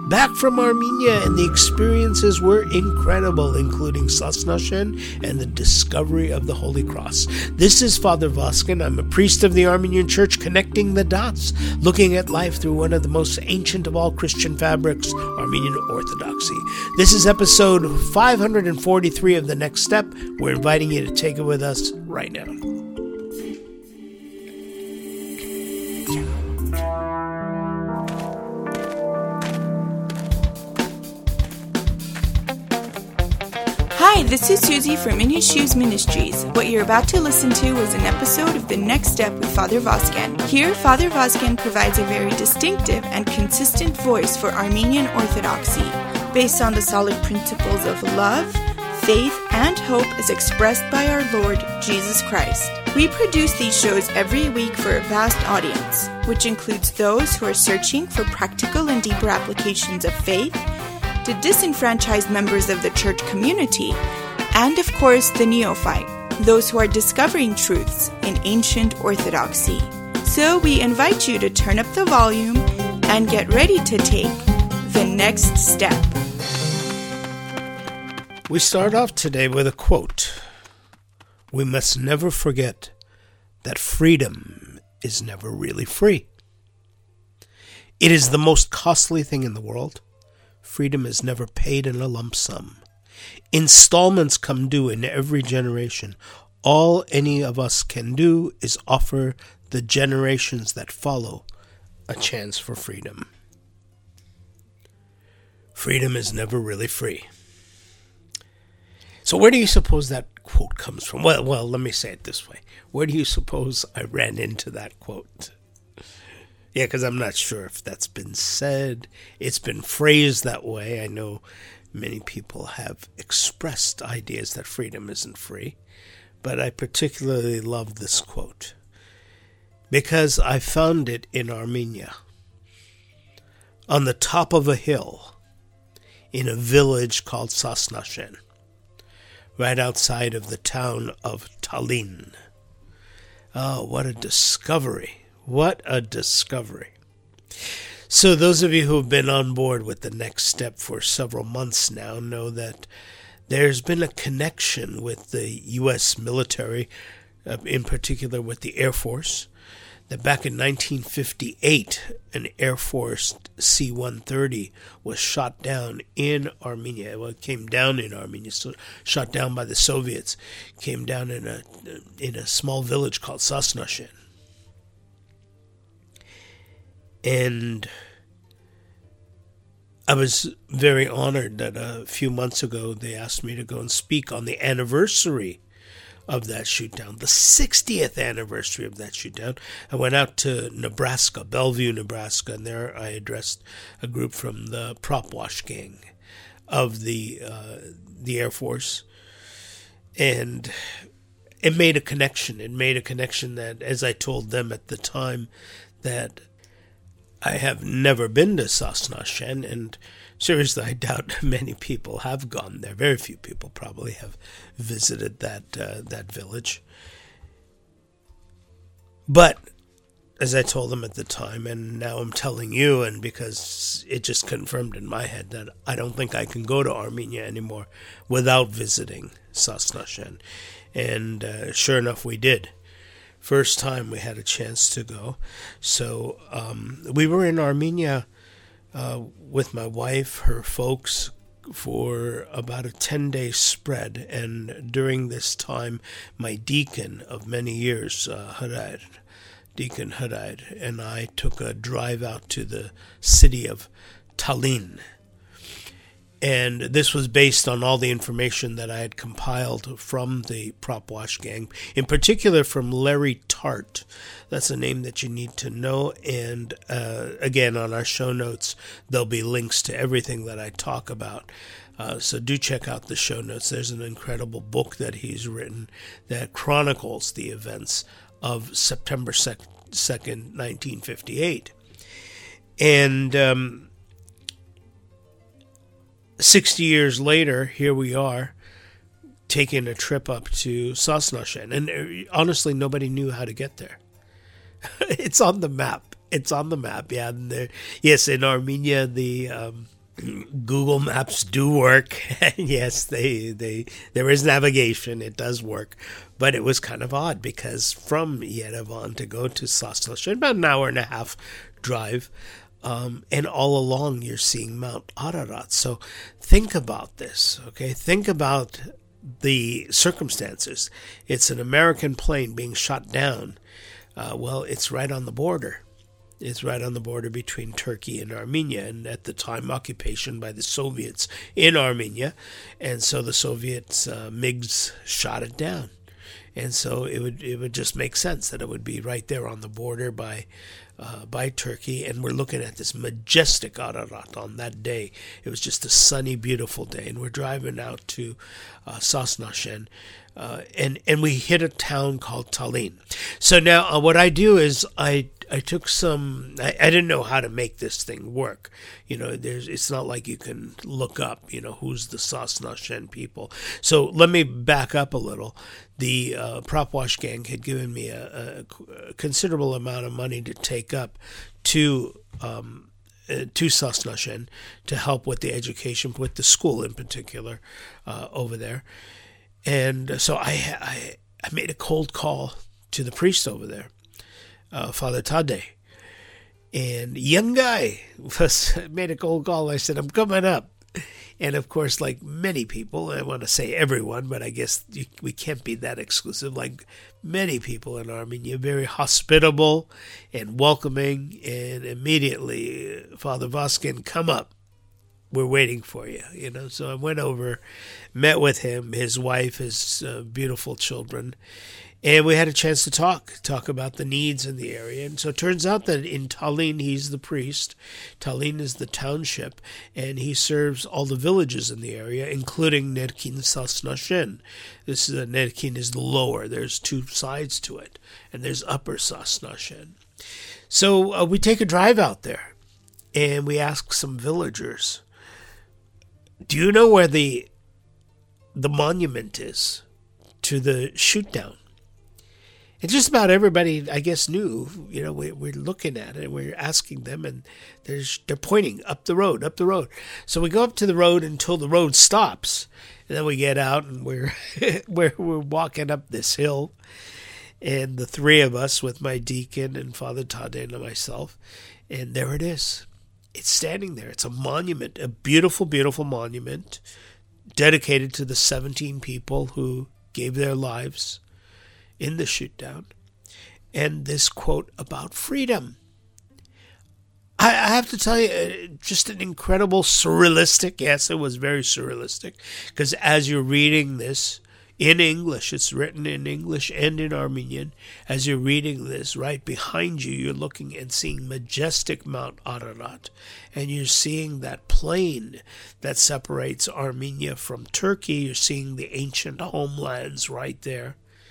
back from Armenia, and the experiences were incredible, including Sosnoshchen and the discovery of the Holy Cross. This is Father Voskin. I'm a priest of the Armenian Church, connecting the dots, looking at life through one of the most ancient of all Christian fabrics, Armenian Orthodoxy. This is episode 543 of The Next Step. We're inviting you to take it with us right now. Hi, this is Susie from In His Shoes Ministries. What you're about to listen to is an episode of The Next Step with Father Voskin. Here, Father Voskin provides a very distinctive and consistent voice for Armenian Orthodoxy, based on the solid principles of love, faith, and hope as expressed by our Lord Jesus Christ. We produce these shows every week for a vast audience, which includes those who are searching for practical and deeper applications of faith, to disenfranchised members of the church community, and of course the neophyte, those who are discovering truths in ancient orthodoxy. So we invite you to turn up the volume and get ready to take the next step. We start off today with a quote. We must never forget that freedom is never really free. It is the most costly thing in the world. Freedom is never paid in a lump sum. Installments come due in every generation. All any of us can do is offer the generations that follow a chance for freedom. Freedom is never really free. So where do you suppose that quote comes from? Well, let me say it this way. Where do you suppose I ran into that quote? Yeah, because I'm not sure if that's been said. It's been phrased that way. I know many people have expressed ideas that freedom isn't free. But I particularly love this quote because I found it in Armenia, on the top of a hill in a village called Sosnoshchen, right outside of the town of Tallinn. Oh, what a discovery. What a discovery. So those of you who have been on board with The Next Step for several months now know that there's been a connection with the U.S. military, in particular with the Air Force, that back in 1958, an Air Force C-130 was shot down in Armenia. Well, it came down in Armenia, so shot down by the Soviets. Came down in a small village called Sosnoshchen. And I was very honored that a few months ago they asked me to go and speak on the anniversary of that shootdown, the 60th anniversary of that shootdown. I went out to Nebraska, Bellevue, Nebraska, and there I addressed a group from the Prop Wash gang of the Air Force. And it made a connection. It made a connection that, as I told them at the time, that I have never been to Sosnoshchen, and seriously, I doubt many people have gone there. Very few people probably have visited that village. But, as I told them at the time, and now I'm telling you, and because it just confirmed in my head that I don't think I can go to Armenia anymore without visiting Sosnoshchen. And sure enough, we did. First time we had a chance to go. So we were in Armenia with my wife, her folks, for about a 10-day spread. And during this time, my deacon of many years, Deacon Hadad, and I took a drive out to the city of Tallinn. And this was based on all the information that I had compiled from the Prop Wash gang, in particular from Larry Tart. That's a name that you need to know. And again, on our show notes, there'll be links to everything that I talk about. So do check out the show notes. There's an incredible book that he's written that chronicles the events of September 2nd, 1958. And 60 years later, here we are, taking a trip up to Sosnoshchen. And honestly, nobody knew how to get there. It's on the map. It's on the map, yeah. And yes, in Armenia, the Google Maps do work. Yes, there is navigation. It does work. But it was kind of odd because from Yerevan to go to Sosnoshchen, about an hour and a half drive, and all along you're seeing Mount Ararat. So think about this, okay? Think about the circumstances. It's an American plane being shot down. Well, it's right on the border. It's right on the border between Turkey and Armenia, and at the time occupation by the Soviets in Armenia. And so the Soviets, MiGs, shot it down. And so it would just make sense that it would be right there on the border by Turkey. And we're looking at this majestic Ararat on that day. It was just a sunny, beautiful day. And we're driving out to Sosnoshchen. And we hit a town called Tallinn. So now what I do is I took some, I didn't know how to make this thing work. It's not like you can look up, who's the Sosnoshchen people. So let me back up a little. The Prop Wash gang had given me a considerable amount of money to take up to Sosnoshchen to help with the education, with the school in particular over there. And so I made a cold call to the priest over there, Father Tade. And young guy made a cold call. I said, I'm coming up. And of course, like many people, I want to say everyone, but I guess we can't be that exclusive. Like many people in Armenia, very hospitable and welcoming. And immediately, Father Vazken, come up. We're waiting for you, So I went over, met with him, his wife, his beautiful children, and we had a chance to talk about the needs in the area. And so it turns out that in Tallinn, he's the priest. Tallinn is the township, and he serves all the villages in the area, including Nerkin Sosnoshchen. Nerkin is the lower. There's two sides to it, and there's upper Sosnoshchen. So we take a drive out there, and we ask some villagers, do you know where the monument is to the shoot down? And just about everybody, I guess, knew. We're looking at it and we're asking them, and they're pointing up the road. So we go up to the road until the road stops, and then we get out and we're walking up this hill, and the three of us with my deacon and Father Tade and myself, and there it is. It's standing there. It's a monument, a beautiful, beautiful monument dedicated to the 17 people who gave their lives in the shootdown. And this quote about freedom. I have to tell you, just an incredible surrealistic. Yes, it was very surrealistic. Because as you're reading this in English, it's written in English and in Armenian. As you're reading this, right behind you, you're looking and seeing majestic Mount Ararat. And you're seeing that plain that separates Armenia from Turkey. You're seeing the ancient homelands right there.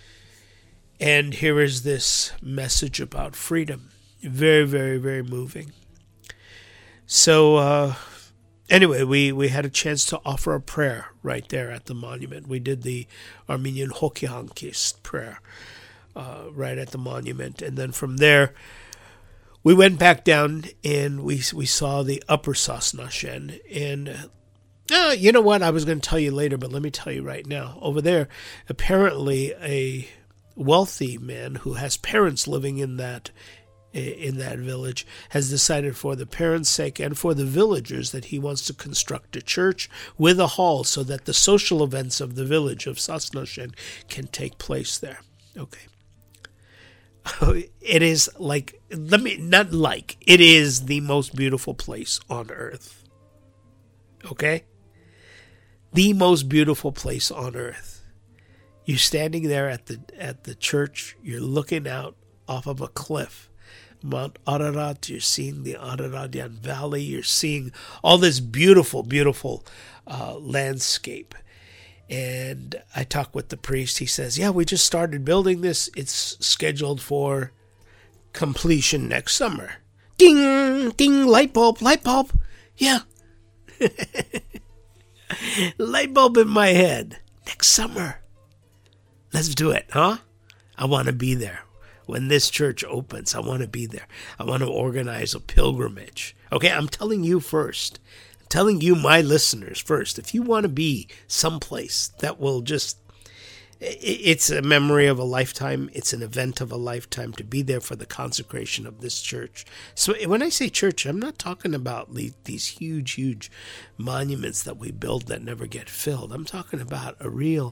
And here is this message about freedom. Very, very, very moving. So, anyway, we had a chance to offer a prayer right there at the monument. We did the Armenian Hokihankist prayer right at the monument. And then from there, we went back down and we saw the upper Sosnoshchen. And you know what? I was going to tell you later, but let me tell you right now. Over there, apparently a wealthy man who has parents living in that village has decided, for the parents' sake and for the villagers, that he wants to construct a church with a hall so that the social events of the village of Sosnoshchen can take place there. Okay. It is it is the most beautiful place on earth. Okay? The most beautiful place on earth. You're standing there at the church. You're looking out off of a cliff, Mount Ararat. You're seeing the Araratian Valley. You're seeing all this beautiful, beautiful landscape. And I talked with the priest. He says, "Yeah, we just started building this. It's scheduled for completion next summer." Ding, ding, light bulb. Yeah, light bulb in my head. Next summer. Let's do it, huh? I want to be there. When this church opens, I want to be there. I want to organize a pilgrimage. Okay, I'm telling you first. telling you, my listeners, first, if you want to be someplace that will just, it's a memory of a lifetime, it's an event of a lifetime to be there for the consecration of this church. So when I say church, I'm not talking about these huge monuments that we build that never get filled. I'm talking about a real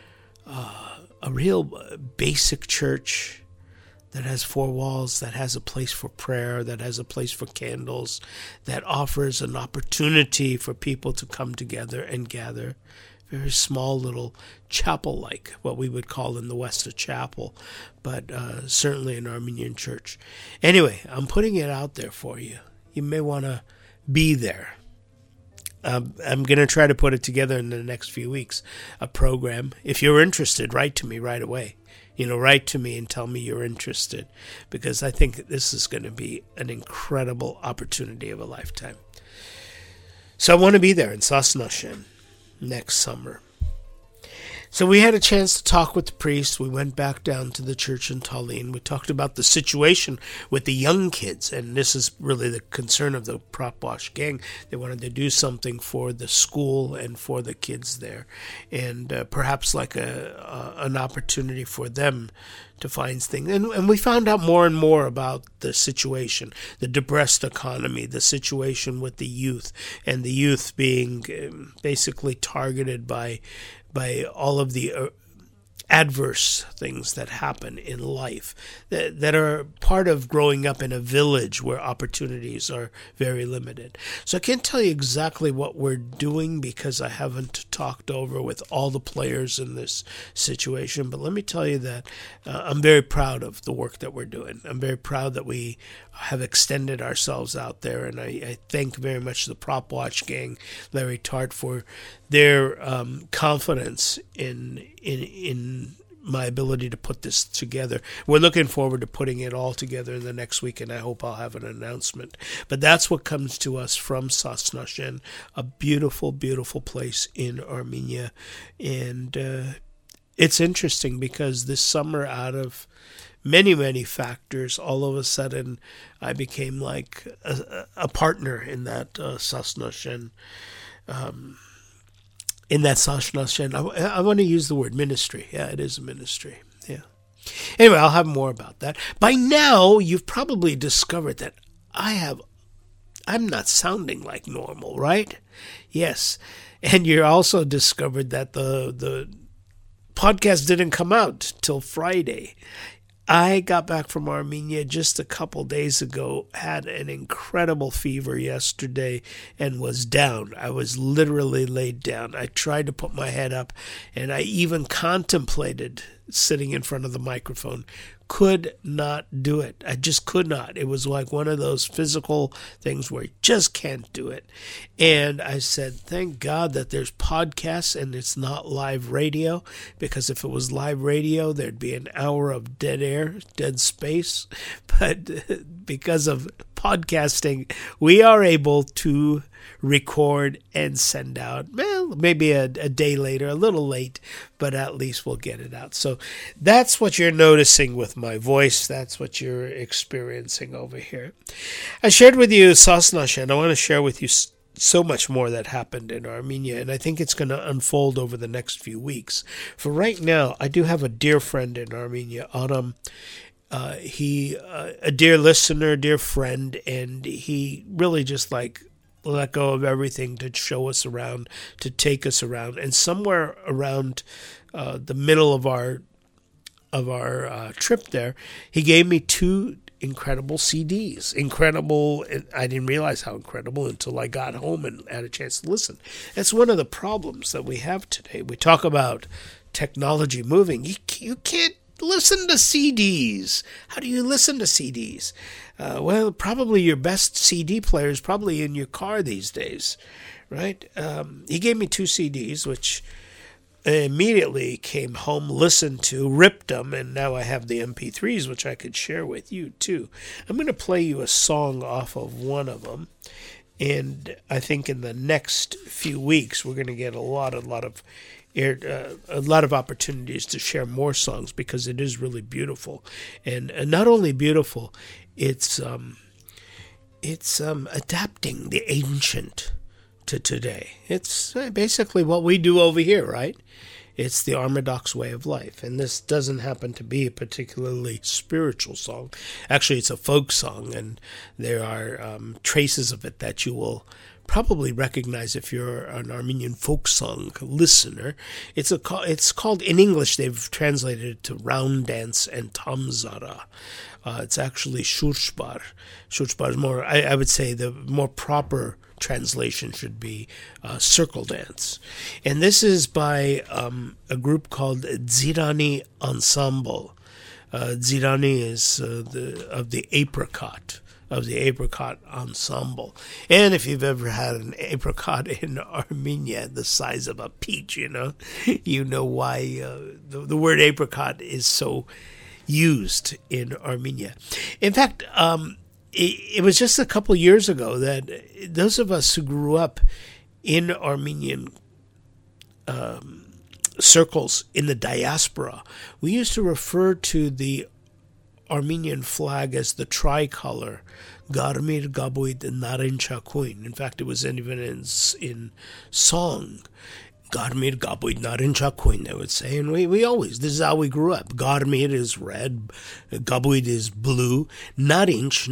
basic church that has four walls, that has a place for prayer, that has a place for candles, that offers an opportunity for people to come together and gather. Very small little chapel-like, what we would call in the West a chapel, but certainly an Armenian church. Anyway, I'm putting it out there for you. You may want to be there. I'm going to try to put it together in the next few weeks, a program. If you're interested, write to me right away. Write to me and tell me you're interested, because I think this is going to be an incredible opportunity of a lifetime. So I want to be there in Sosnoshyn next summer. So we had a chance to talk with the priest. We went back down to the church in Tallinn. We talked about the situation with the young kids, and this is really the concern of the Prop Wash gang. They wanted to do something for the school and for the kids there, and perhaps like an opportunity for them to find things. And we found out more and more about the situation, the depressed economy, the situation with the youth, and the youth being basically targeted by all of the adverse things that happen in life that are part of growing up in a village where opportunities are very limited. So I can't tell you exactly what we're doing because I haven't talked over with all the players in this situation, but let me tell you that I'm very proud of the work that we're doing. I'm very proud that we have extended ourselves out there, and I thank very much the Prop Watch gang, Larry Tart, for their confidence in my ability to put this together. We're looking forward to putting it all together in the next week, and I hope I'll have an announcement. But that's what comes to us from Sosnoshyn, a beautiful, beautiful place in Armenia. And it's interesting because this summer, out of many factors, all of a sudden I became like a partner in that Sosnoshyn. In that Sosnoshyn, I want to use the word ministry. Yeah, it is a ministry. Yeah. Anyway, I'll have more about that. By now, you've probably discovered that I'm not sounding like normal, right? Yes. And you also discovered that the podcast didn't come out till Friday. I got back from Armenia just a couple days ago, had an incredible fever yesterday, and was down. I was literally laid down. I tried to put my head up, and I even contemplated sitting in front of the microphone. Could not do it. I just could not. It was like one of those physical things where you just can't do it. And I said, thank God that there's podcasts and it's not live radio, because if it was live radio, there'd be an hour of dead air, dead space. But because of podcasting, we are able to record and send out, well, maybe a day later, a little late, but at least we'll get it out. So that's what you're noticing with my voice. That's what you're experiencing over here. I shared with you Sosnoshyn. I want to share with you so much more that happened in Armenia, and I think it's going to unfold over the next few weeks. For right now, I do have a dear friend in Armenia, Adam. He a dear listener, dear friend, and he really just let go of everything to show us around, to take us around. And somewhere around the middle of our trip there, he gave me 2 incredible CDs. Incredible. I didn't realize how incredible until I got home and had a chance to listen. That's one of the problems that we have today. We talk about technology moving. You can't listen to CDs. How do you listen to CDs? Well, probably your best CD player is probably in your car these days, right? He gave me 2 CDs, which I immediately came home, listened to, ripped them, and now I have the MP3s, which I could share with you too. I'm going to play you a song off of one of them, and I think in the next few weeks we're going to get a lot of opportunities to share more songs, because it is really beautiful, and not only beautiful, it's adapting the ancient to today. It's basically what we do over here, right? It's the Armadox way of life. And this doesn't happen to be a particularly spiritual song. Actually, it's a folk song, and there are traces of it that you will probably recognize if you're an Armenian folk song listener. It's called, in English, they've translated it to Round Dance and Tamzara. It's actually Shurshbar. Shurshbar is more, I would say the more proper translation should be Circle Dance. And this is by a group called Dzirani Ensemble. Dzirani is of the Apricot Ensemble. And if you've ever had an apricot in Armenia the size of a peach, you know why the word apricot is so used in Armenia. In fact, it was just a couple years ago that those of us who grew up in Armenian circles in the diaspora, we used to refer to the Armenian flag as the tricolor, Garmir Gabuid Narinchakuin. In fact, it was even in song, Garmir Gabuid Narinchakuin, they would say. And we always, this is how we grew up. Garmir is red, Gabuid is blue. Narinch,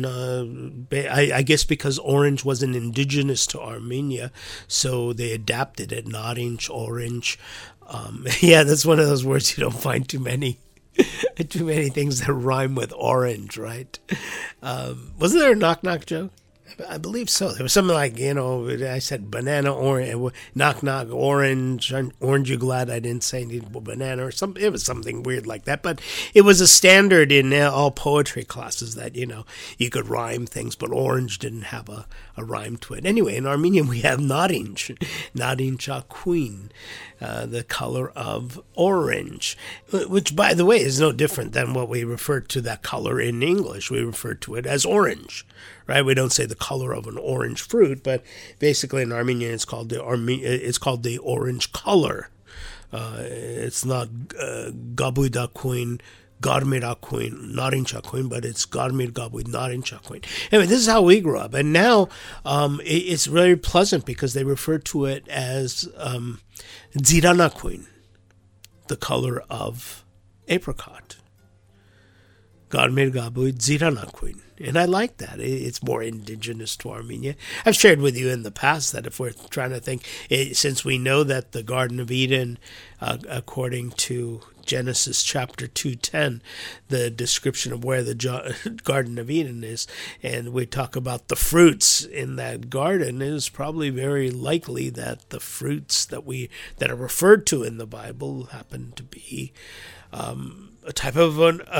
I guess because orange wasn't indigenous to Armenia, so they adapted it, Narinch, orange. Yeah, that's one of those words you don't find too many things that rhyme with orange, right? Wasn't there a knock-knock joke? I believe so. There was something like, I said banana, orange, knock-knock, orange, aren't you glad I didn't say banana, or something. It was something weird like that. But it was a standard in all poetry classes that, you could rhyme things, but orange didn't have a rhyme to it. Anyway, in Armenian, we have narinch, narinchakuin, the color of orange, which, by the way, is no different than what we refer to that color in English. We refer to it as orange, right? We don't say the color of an orange fruit, but basically in Armenian it's called the orange color. It's not gabuidakuin, garmirakuin, narinchakuin, but it's garmir gabuid narinchakuin. Anyway, this is how we grew up, and now it's very pleasant because they refer to it as dziranakuin, the color of apricot. Garmir gabuid dziranakuin. And I like that. It's more indigenous to Armenia. I've shared with you in the past that if we're trying to think, since we know that the Garden of Eden, according to Genesis chapter 2:10, the description of where the Garden of Eden is, and we talk about the fruits in that garden, it is probably very likely that the fruits that are referred to in the Bible happen to be a type of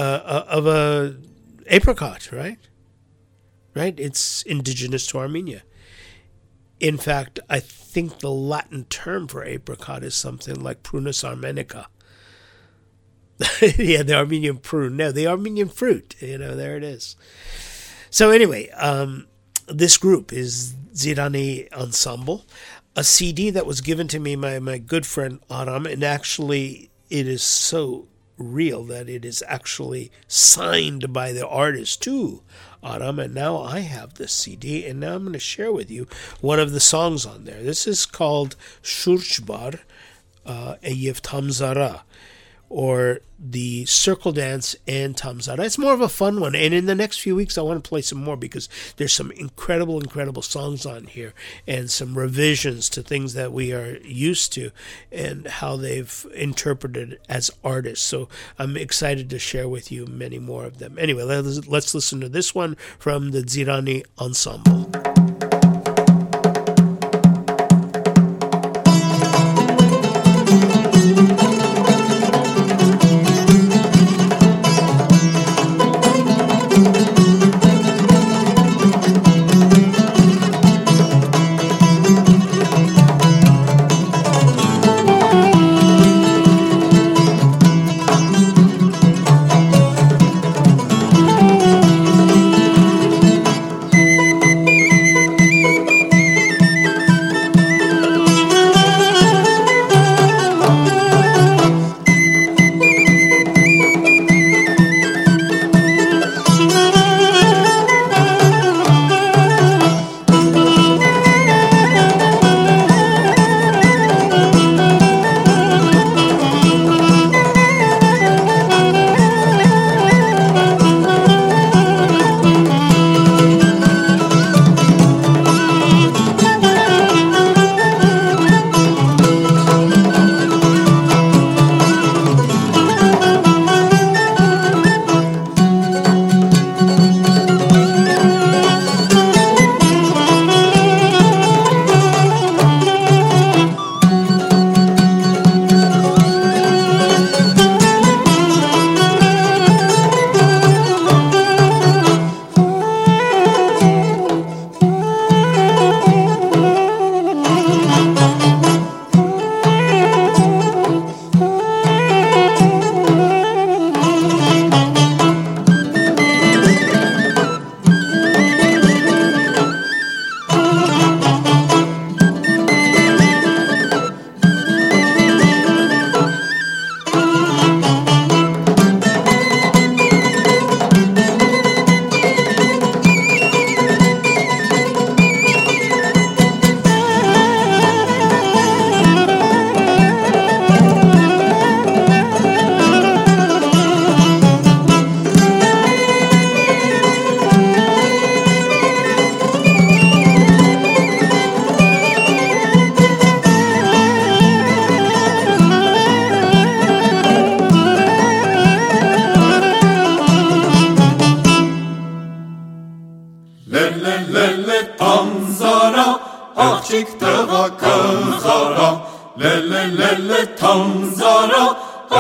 a apricot, right? Right? It's indigenous to Armenia. In fact, I think the Latin term for apricot is something like Prunus armenica. Yeah, the Armenian prune. No, the Armenian fruit. There it is. So anyway, this group is Dzirani Ensemble, a CD that was given to me by my good friend Aram, and actually it is so real that it is actually signed by the artist too, Aram, and now I have this CD, and now I'm going to share with you one of the songs on there. This is called Shurshbar Eyev Tamzara, or the Circle Dance and Tamzara. It's more of a fun one, and in the next few weeks I want to play some more because there's some incredible songs on here and some revisions to things that we are used to and how they've interpreted as artists. So I'm excited to share with you many more of them. Anyway, let's listen to this one from the Dzirani Ensemble.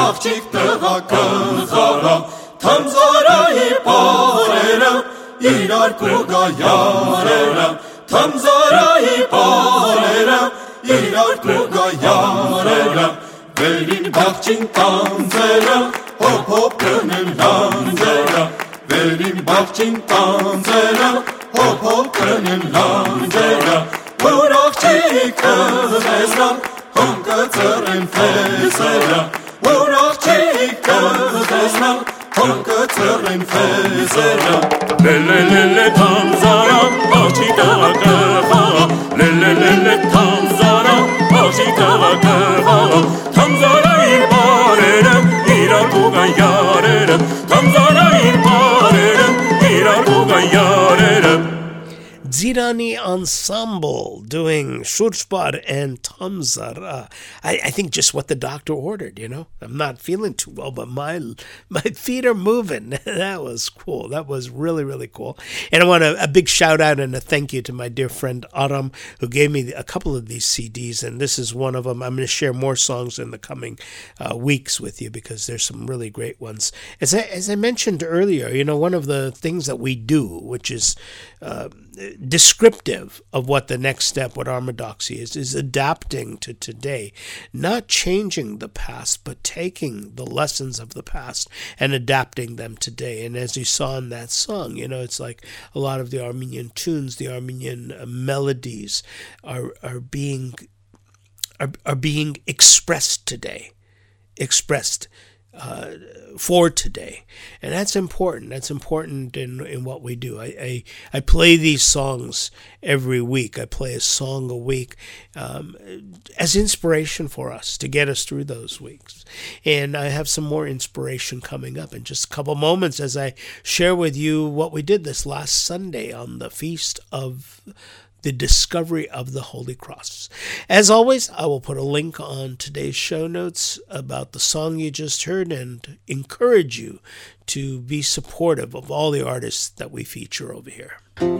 աղջիկ տղա կխարա Թամզարայի պարերը իրար կուգա յարերը Թամզարայի պարերը իրար կուգա յարերը Վերին բաղջին տանձերը հոպ հոպ կնեն լանջերը Վերին բաղջին տանձերը հոպ հոպ կնեն լանջերը Որ աղջիկը տեսնան հոնկը ծռեն ֆեսերը Որ աղջիկը տեսնան հոնկը ծռեն ֆեսերը Լելելելե թամզարա աղջիկը կխա Լելելելե թամզարա աղջիկը կխա Թամզարայի բարերը իրար կուգան յարերը Թամզարայի բարերը իրար կուգան յարերը Zirani Ensemble doing Shurshbar and Tamzara. I think just what the doctor ordered, you know. I'm not feeling too well, but my feet are moving. That was cool. That was really, really cool. And I want a big shout out and a thank you to my dear friend Aram, who gave me a couple of these CDs, and this is one of them. I'm going to share more songs in the coming weeks with you because there's some really great ones. As I mentioned earlier, you know, one of the things that we do, which is descriptive of what the next step, what Orthodoxy is adapting to today, not changing the past, but taking the lessons of the past and adapting them today. And as you saw in that song, you know, it's like a lot of the Armenian tunes, the Armenian melodies are being expressed today, for today. And that's important. That's important in what we do. I play these songs every week. I play a song a week as inspiration for us to get us through those weeks. And I have some more inspiration coming up in just a couple moments as I share with you what we did this last Sunday on the Feast of the Discovery of the Holy Cross. As always, I will put a link on today's show notes about the song you just heard and encourage you to be supportive of all the artists that we feature over here.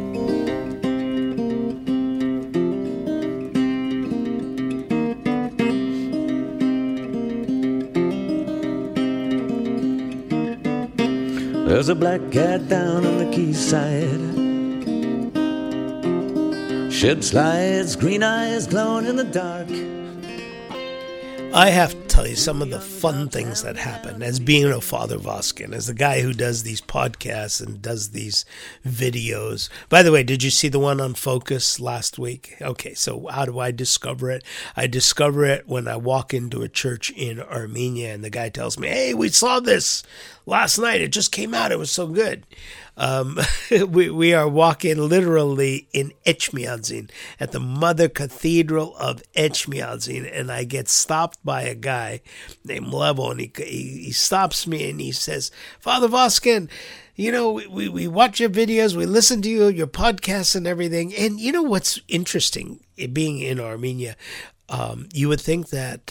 There's a black cat down on the quayside. Shed slides, green eyes glowing in the dark. I have to tell you some of the fun things that happen as being a Father Voskin, as the guy who does these podcasts and does these videos. By the way, did you see the one on Focus last week? Okay, so how do I discover it? I discover it when I walk into a church in Armenia and the guy tells me, hey, we saw this last night. It just came out. It was so good. We are walking literally in Etchmiadzin at the Mother Cathedral of Etchmiadzin, and I get stopped by a guy named Levo, and he stops me and he says, Father Voskin, you know, we watch your videos, we listen to your podcasts and everything, and you know what's interesting, being in Armenia, you would think that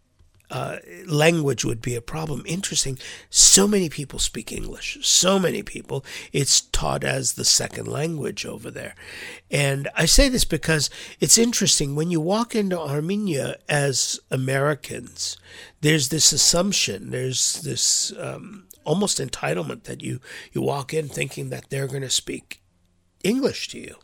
language would be a problem. Interesting. So many people speak English. So many people. It's taught as the second language over there. And I say this because it's interesting. When you walk into Armenia as Americans, there's this assumption, there's this almost entitlement that you walk in thinking that they're going to speak English to you.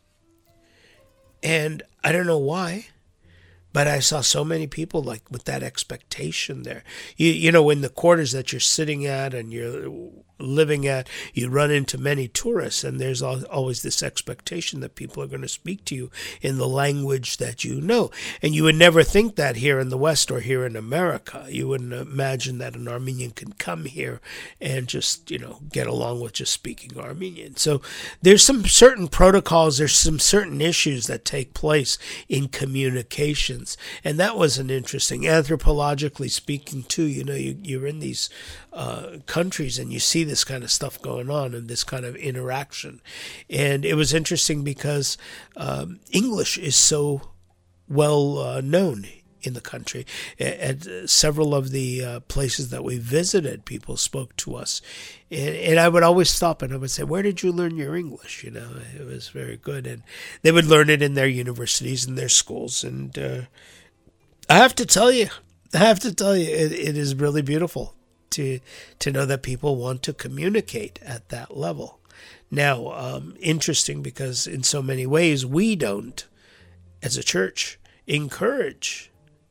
And I don't know why. But I saw so many people like with that expectation there. You know, in the quarters that you're sitting at and you're living at, you run into many tourists, and there's always this expectation that people are going to speak to you in the language that you know. And you would never think that here in the West or here in America. You wouldn't imagine that an Armenian can come here and just, you know, get along with just speaking Armenian. So there's some certain protocols, there's some certain issues that take place in communications. And that was an interesting, anthropologically speaking too, you know, you're in these countries and you see this kind of stuff going on and this kind of interaction. And it was interesting because English is so well known in the country. At several of the places that we visited, people spoke to us. And I would always stop and I would say, where did you learn your English? You know, it was very good. And they would learn it in their universities and their schools. And I have to tell you, it is really beautiful. to know that people want to communicate at that level. Now, interesting, because in so many ways we don't, as a church, encourage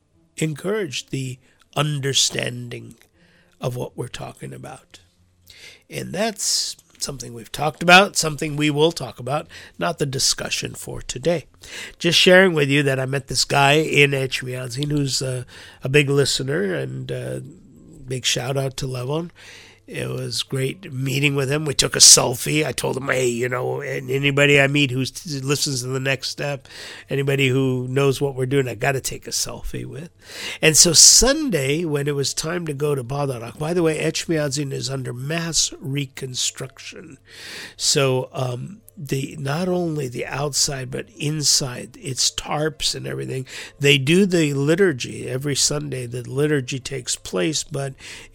the understanding of what we're talking about. And that's something we've talked about, something we will talk about, not the discussion for today. Just sharing with you that I met this guy in Etchmiadzin who's a big listener, and big shout out to Levon. It was great meeting with him. We took a selfie. I told him, hey, and anybody I meet who listens to the next step, anybody who knows what we're doing, I got to take a selfie with. And so Sunday, when it was time to go to Badarak, by the way, Etchmiadzin is under mass reconstruction. So not only the outside, but inside, its tarps and everything. They do the liturgy every Sunday. The liturgy takes place, but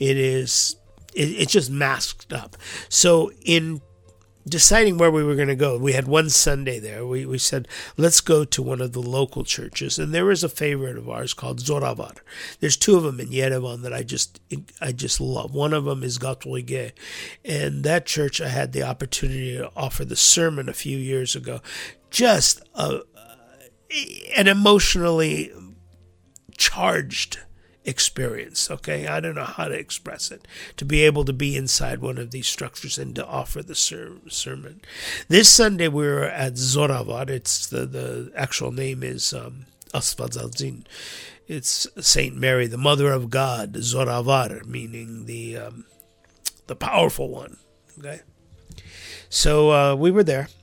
it's just masked up. So in deciding where we were going to go, we had one Sunday there. We said, let's go to one of the local churches. And there is a favorite of ours called Zoravar. There's two of them in Yerevan that I just love. One of them is Gatorige. And that church, I had the opportunity to offer the sermon a few years ago. Just an emotionally charged experience, okay? I don't know how to express it. To be able to be inside one of these structures and to offer the sermon. This Sunday we were at Zoravar. It's the actual name is Asfadzadzin. It's Saint Mary, the Mother of God, Zoravar, meaning the powerful one. Okay, so we were there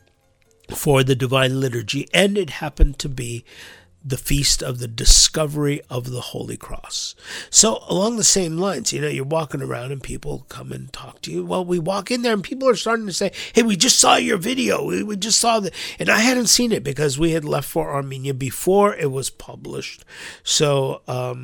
for the Divine Liturgy, and it happened to be the feast of the discovery of the Holy Cross. So along the same lines, you're walking around and people come and talk to you. Well, we walk in there and people are starting to say, hey, we just saw your video. We just saw that. And I hadn't seen it because we had left for Armenia before it was published. So,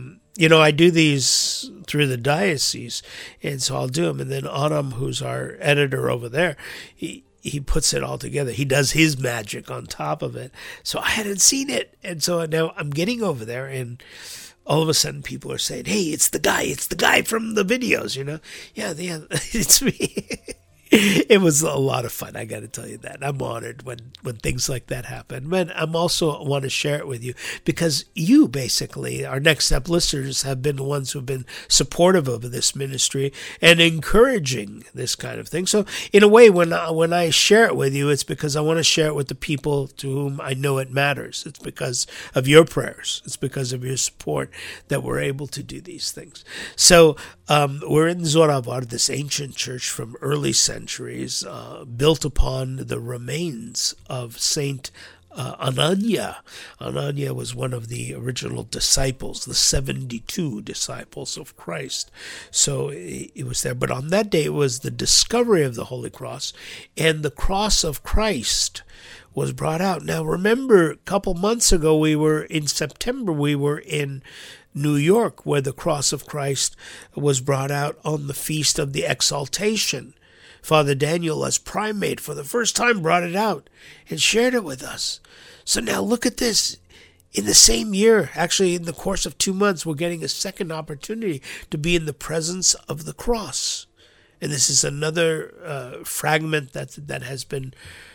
I do these through the diocese, and so I'll do them. And then Adam, who's our editor over there, he puts it all together. He does his magic on top of it. So I hadn't seen it. And so now I'm getting over there, and all of a sudden people are saying, hey, it's the guy from the videos, Yeah, it's me. It was a lot of fun, I got to tell you that. I'm honored when things like that happen. But I'm also want to share it with you because you basically, our Next Step listeners, have been the ones who have been supportive of this ministry and encouraging this kind of thing. So in a way, when I share it with you, it's because I want to share it with the people to whom I know it matters. It's because of your prayers. It's because of your support that we're able to do these things. So we're in Zoravar, this ancient church from early centuries, built upon the remains of Saint Anania. Anania was one of the original disciples, the 72 disciples of Christ. So it was there. But on that day, it was the discovery of the Holy Cross, and the cross of Christ was brought out. Now, remember, a couple months ago, in September, we were in New York, where the cross of Christ was brought out on the Feast of the Exaltation. Father Daniel, as primate, for the first time brought it out and shared it with us. So now look at this. In the same year, actually in the course of 2 months, we're getting a second opportunity to be in the presence of the cross. And this is another fragment that has been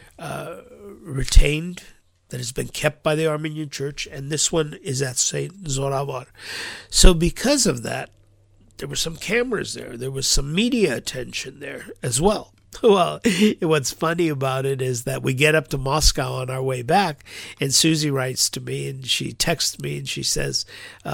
retained, that has been kept by the Armenian Church, and this one is at Saint Zoravar. So because of that, there were some cameras there. There was some media attention there as well. Well, what's funny about it is that we get up to Moscow on our way back, and Susie writes to me, and she texts me, and she says,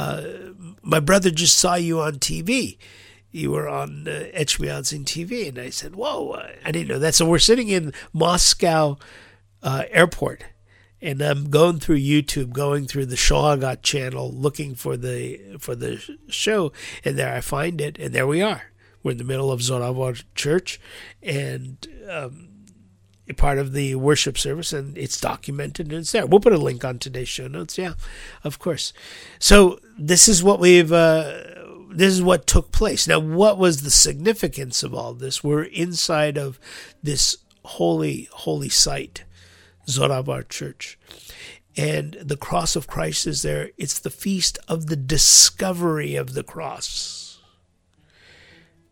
my brother just saw you on TV. You were on Etchmiadzin TV. And I said, whoa, I didn't know that. So we're sitting in Moscow airport, and I'm going through YouTube, going through the Shohagat channel, looking for the show, and there I find it, and there we are. We're in the middle of Zoravar Church, and a part of the worship service, and it's documented, and it's there. We'll put a link on today's show notes, yeah, of course. So this is what this is what took place. Now, what was the significance of all this? We're inside of this holy site, Zoravar Church. And the cross of Christ is there. It's the feast of the discovery of the cross.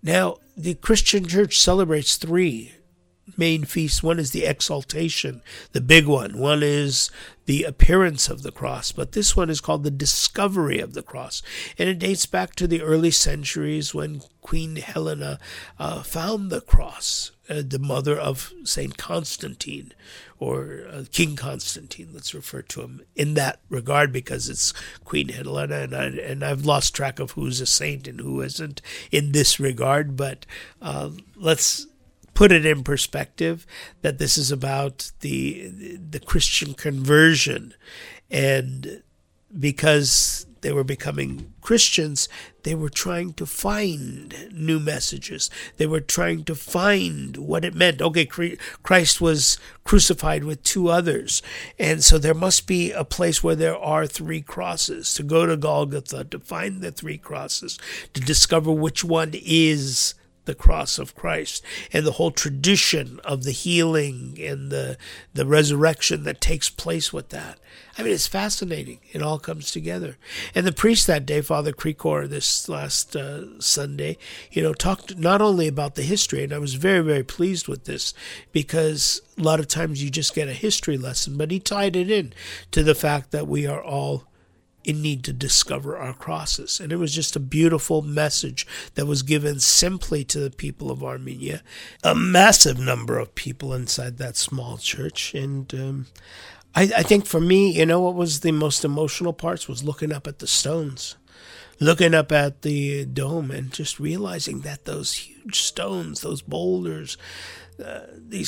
Now, the Christian church celebrates 3 main feasts. One is the exaltation, the big one. One is the appearance of the cross, but this one is called the discovery of the cross. And it dates back to the early centuries when Queen Helena found the cross, the mother of Saint Constantine, or King Constantine. Let's refer to him in that regard because it's Queen Helena, and I've lost track of who's a saint and who isn't in this regard, but let's put it in perspective that this is about the Christian conversion. And because they were becoming Christians, they were trying to find new messages. They were trying to find what it meant. Okay, Christ was crucified with 2 others, and so there must be a place where there are 3 crosses. To go to Golgotha, to find the 3 crosses, to discover which one is the cross of Christ, and the whole tradition of the healing and the resurrection that takes place with that. I mean, it's fascinating. It all comes together. And the priest that day, Father Krikor, this last Sunday, talked not only about the history, and I was very, very pleased with this, because a lot of times you just get a history lesson, but he tied it in to the fact that we are all in need to discover our crosses. And it was just a beautiful message that was given simply to the people of Armenia, a massive number of people inside that small church. And I think for me, what was the most emotional parts was looking up at the stones, looking up at the dome, and just realizing that those huge stones, those boulders, this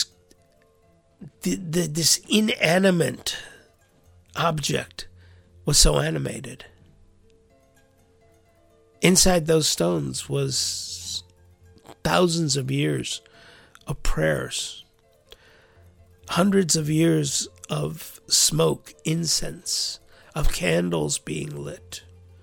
inanimate object was so animated. Inside those stones was thousands of years of prayers, hundreds of years of smoke, incense, of candles being lit.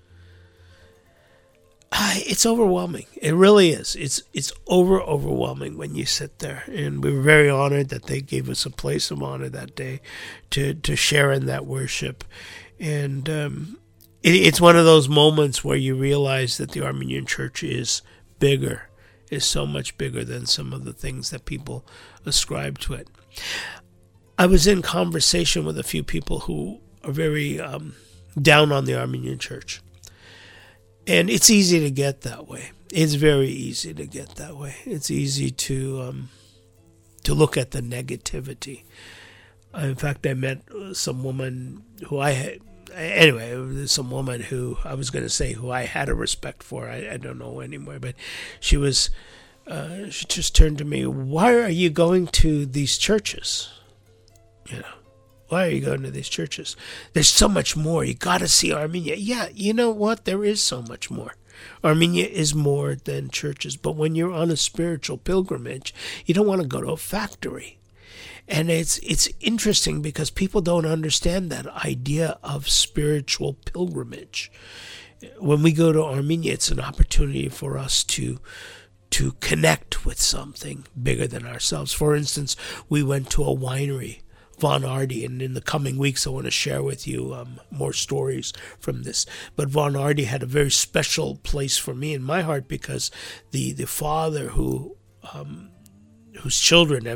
It's overwhelming. It really is. It's overwhelming when you sit there. And we were very honored that they gave us a place of honor that day to share in that worship. And it's one of those moments where you realize that the Armenian church is bigger, is so much bigger than some of the things that people ascribe to it. I was in conversation with a few people who are very down on the Armenian church. And it's easy to get that way. It's very easy to get that way. It's easy to look at the negativity. In fact, I met some woman who some woman who I was going to say who I had a respect for. I don't know anymore, but she just turned to me, "Why are you going to these churches? Why are you going to these churches? There's so much more. You got to see Armenia." Yeah, you know what? There is so much more. Armenia is more than churches. But when you're on a spiritual pilgrimage, you don't want to go to a factory. And it's interesting because people don't understand that idea of spiritual pilgrimage. When we go to Armenia, it's an opportunity for us to connect with something bigger than ourselves. For instance, we went to a winery, Von Ardi, and in the coming weeks I want to share with you more stories from this. But Von Ardi had a very special place for me in my heart because the father whose children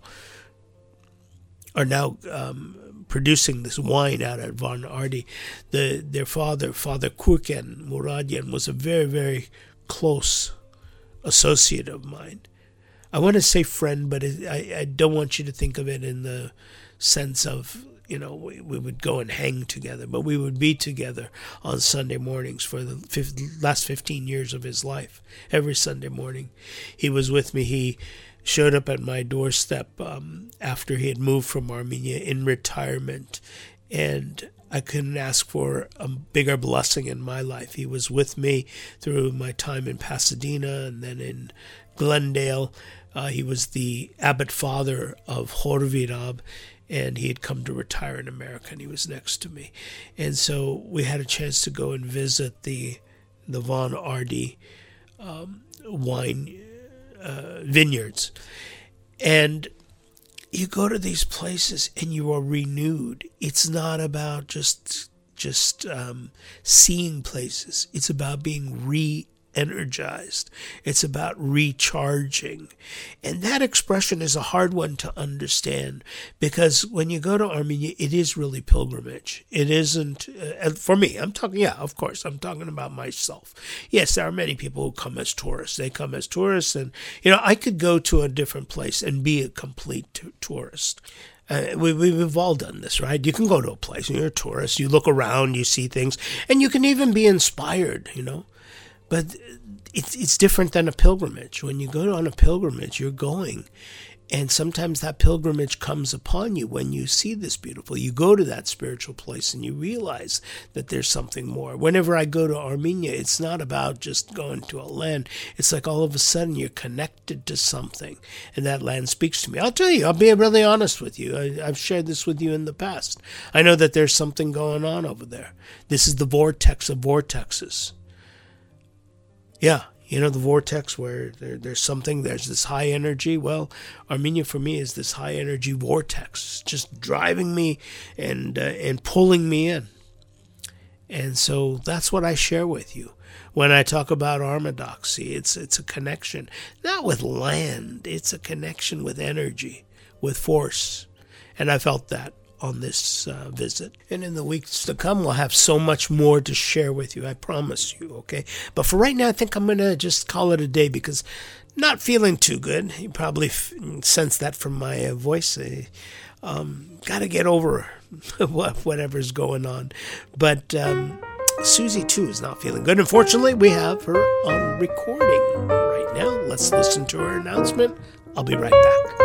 are now producing this wine out at Von Ardi. Their father, Father Kurken Muradian, was a very, very close associate of mine. I want to say friend, but I don't want you to think of it in the sense of, we would go and hang together, but we would be together on Sunday mornings for the last 15 years of his life. Every Sunday morning, he was with me. He showed up at my doorstep after he had moved from Armenia in retirement, and I couldn't ask for a bigger blessing in my life. He was with me through my time in Pasadena and then in Glendale. He was the abbot father of Horvirab, and he had come to retire in America, and he was next to me. And so we had a chance to go and visit the Von Ardi wine vineyards. And you go to these places and you are renewed. It's not about just seeing places. It's about being energized. It's about recharging. And that expression is a hard one to understand, because when you go to Armenia, it is really pilgrimage. It isn't, for me, I'm talking about myself. Yes, there are many people who come as tourists. They come as tourists, and, I could go to a different place and be a complete tourist. We've all done this, right? You can go to a place and you're a tourist, you look around, you see things, and you can even be inspired, But it's different than a pilgrimage. When you go on a pilgrimage, you're going. And sometimes that pilgrimage comes upon you when you see this beautiful. You go to that spiritual place and you realize that there's something more. Whenever I go to Armenia, it's not about just going to a land. It's like all of a sudden you're connected to something, and that land speaks to me. I'll tell you, I'll be really honest with you. I've shared this with you in the past. I know that there's something going on over there. This is the vortex of vortexes. Yeah. The vortex where there's this high energy. Well, Armenia for me is this high energy vortex, just driving me and pulling me in. And so that's what I share with you. When I talk about Armadoxy, it's a connection, not with land, it's a connection with energy, with force. And I felt that on this visit. And in the weeks to come, we'll have so much more to share with you, I promise you, okay? But for right now, I think I'm going to just call it a day, because not feeling too good. You probably sense that from my voice. Got to get over whatever's going on. But Susie, too, is not feeling good. Unfortunately, we have her on recording right now. Let's listen to her announcement. I'll be right back.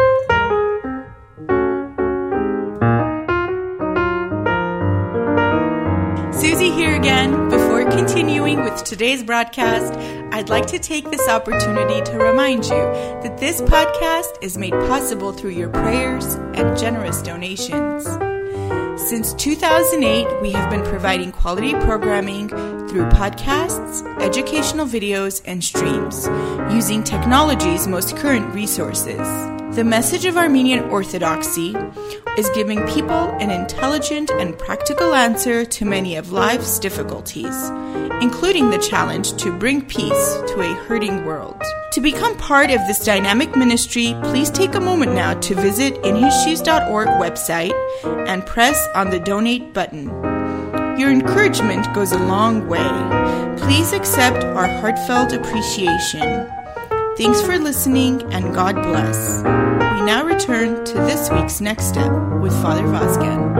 Susie here again. Before continuing with today's broadcast, I'd like to take this opportunity to remind you that this podcast is made possible through your prayers and generous donations. Since 2008, we have been providing quality programming through podcasts, educational videos, and streams, using technology's most current resources. The message of Armenian Orthodoxy is giving people an intelligent and practical answer to many of life's difficulties, including the challenge to bring peace to a hurting world. To become part of this dynamic ministry, please take a moment now to visit inhisshoes.org website and press on the donate button. Your encouragement goes a long way. Please accept our heartfelt appreciation. Thanks for listening, and God bless. We now return to this week's Next Step with Father Vazgen.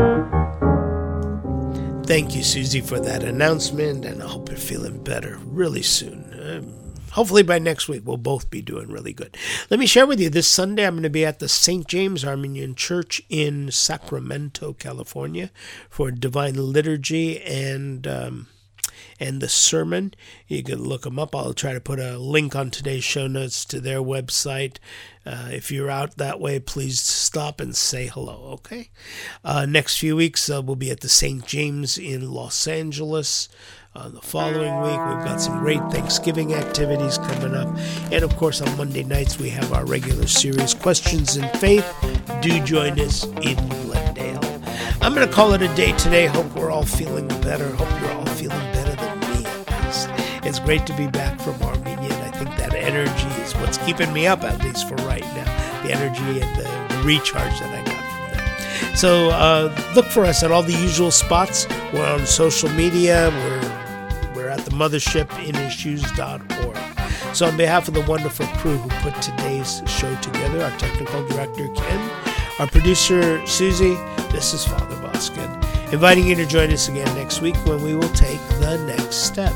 Thank you, Susie, for that announcement, and I hope you're feeling better really soon. Hopefully by next week, we'll both be doing really good. Let me share with you, this Sunday, I'm going to be at the St. James Armenian Church in Sacramento, California, for Divine Liturgy and the sermon. You can look them up. I'll try to put a link on today's show notes to their website. If you're out that way, please stop and say hello, okay? Next few weeks, we'll be at the St. James in Los Angeles. The following week, we've got some great Thanksgiving activities coming up. And, of course, on Monday nights, we have our regular series, Questions in Faith. Do join us in Glendale. I'm going to call it a day today. Hope we're all feeling better. Hope you're all feeling better than me, at least. It's great to be back from Armenia, and I think that energy is what's keeping me up, at least for right now. The energy and the recharge that I got from that. So look for us at all the usual spots. We're on social media. We're at the mothership, inhisshoes.org. So on behalf of the wonderful crew who put today's show together, our technical director, Ken, our producer, Susie, this is Father Vazgen, inviting you to join us again next week when we will take the next step.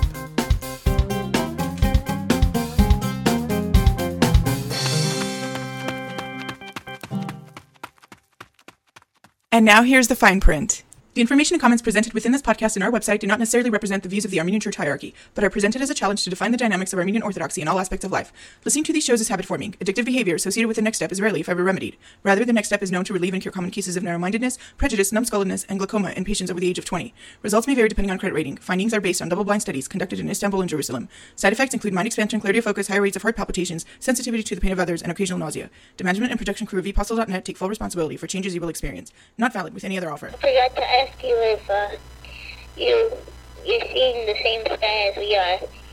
And now here's the fine print. The information and comments presented within this podcast and our website do not necessarily represent the views of the Armenian Church hierarchy, but are presented as a challenge to define the dynamics of Armenian Orthodoxy in all aspects of life. Listening to these shows is habit-forming. Addictive behavior associated with the next step is rarely, if ever, remedied. Rather, the next step is known to relieve and cure common cases of narrow-mindedness, prejudice, numbskulledness, and glaucoma in patients over the age of 20. Results may vary depending on credit rating. Findings are based on double-blind studies conducted in Istanbul and Jerusalem. Side effects include mind expansion, clarity of focus, higher rates of heart palpitations, sensitivity to the pain of others, and occasional nausea. The management and production crew of ePostle.net take full responsibility for changes you will experience. Not valid with any other offer. I forgot to ask you if you're seeing the same sky as we are.